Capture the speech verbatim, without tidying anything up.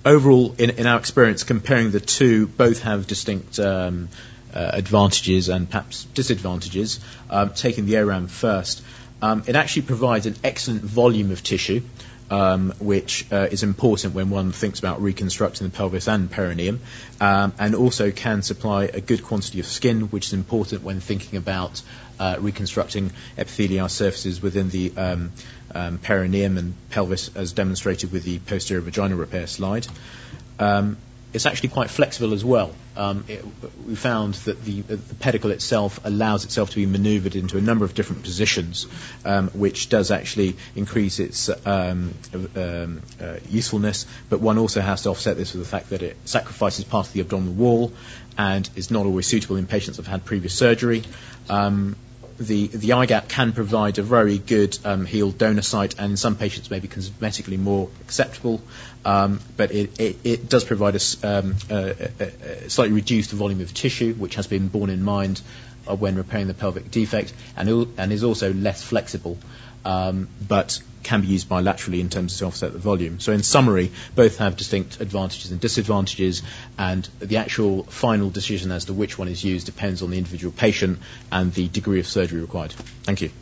overall, in, in our experience, comparing the two, both have distinct um, uh, advantages and perhaps disadvantages. Um, taking the O RAM first, um, it actually provides an excellent volume of tissue, um, which uh, is important when one thinks about reconstructing the pelvis and perineum, um, and also can supply a good quantity of skin, which is important when thinking about uh, reconstructing epithelial surfaces within the um, um, perineum and pelvis, as demonstrated with the posterior vaginal repair slide. Um, It's actually quite flexible as well. Um, it, we found that the, the pedicle itself allows itself to be manoeuvred into a number of different positions, um, which does actually increase its um, um, uh, usefulness, but one also has to offset this with the fact that it sacrifices part of the abdominal wall and is not always suitable in patients that have had previous surgery. Um, The, the I GAP can provide a very good um, healed donor site, and in some patients may be cosmetically more acceptable, um, but it, it, it does provide a, um, a, a, a slightly reduced volume of tissue, which has been borne in mind uh, when repairing the pelvic defect, and, il- and is also less flexible, um, but can be used bilaterally in terms to offset the volume. So in summary, both have distinct advantages and disadvantages, and the actual final decision as to which one is used depends on the individual patient and the degree of surgery required. Thank you.